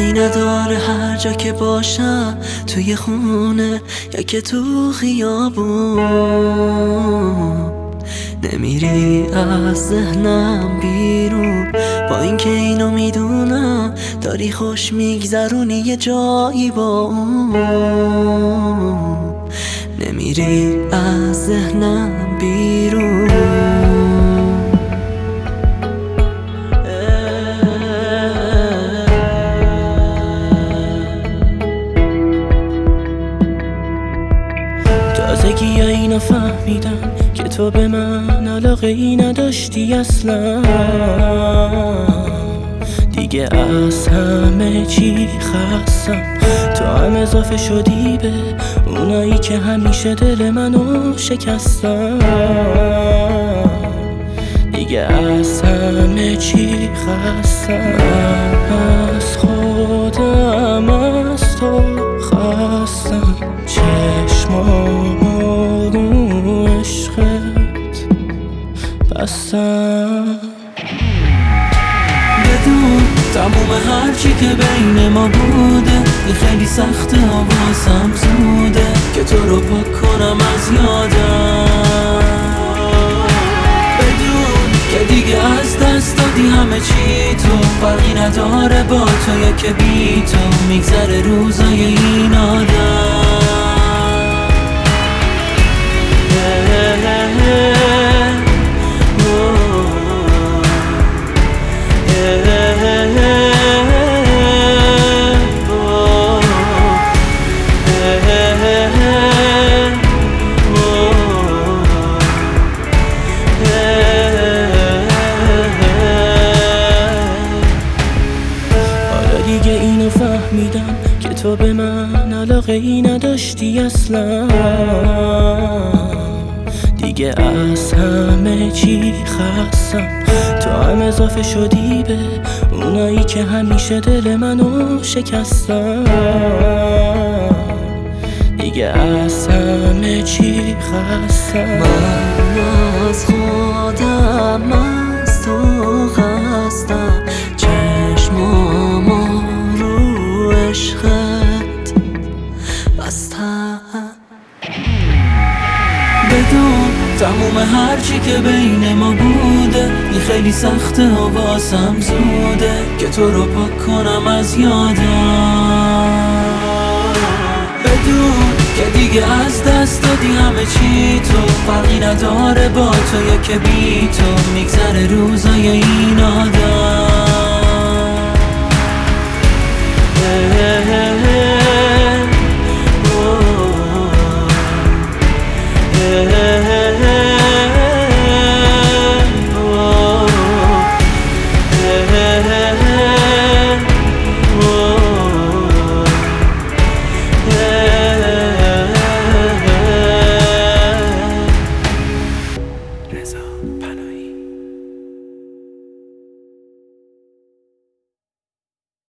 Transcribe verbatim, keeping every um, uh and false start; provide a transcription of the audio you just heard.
فرقی نداره هر جا که باشم، توی خونه یا که تو خیابون. نمیری از ذهنم بیرون، با اینکه اینو میدونم داری خوش میگذرونی یه جایی با اون. نمیری از ذهنم بیرون. تازگی یا اینو فهمیدم که تو به من علاقه ای نداشتی اصلا. دیگه از همه چی خستم، تو هم اضافه شدی به اونایی که همیشه دل منو شکستن. دیگه از همه چی خستم، از خودم از تو خستم. چشمامو رو عشقت بستم. بدون تموم هرچی که بین ما بوده، این خیلی سخته و واسم زوده که تو رو پاک کنم از یادم. بدون که دیگه از دست دادی همه چی، تو فرقی نداره با تو یا که بی تو میگذره روزای این آدم. دیگه اینو فهمیدم که تو به من علاقه ای نداشتی اصلا. دیگه از همه چی خستم، تو هم اضافه شدی به اونایی که همیشه دل منو شکستن. دیگه از همه چی خستم، من از خودم از تو خستم. چشمامو رو عشقت بستم. بدون تموم هرچی که بین ما بوده، این خیلی سخته و واسم زوده که تو رو پاک کنم از یادم. بدون که دیگه از دست دادی همه چی، تو فرقی نداره با تو یا که بی تو میگذره روزای این آدم.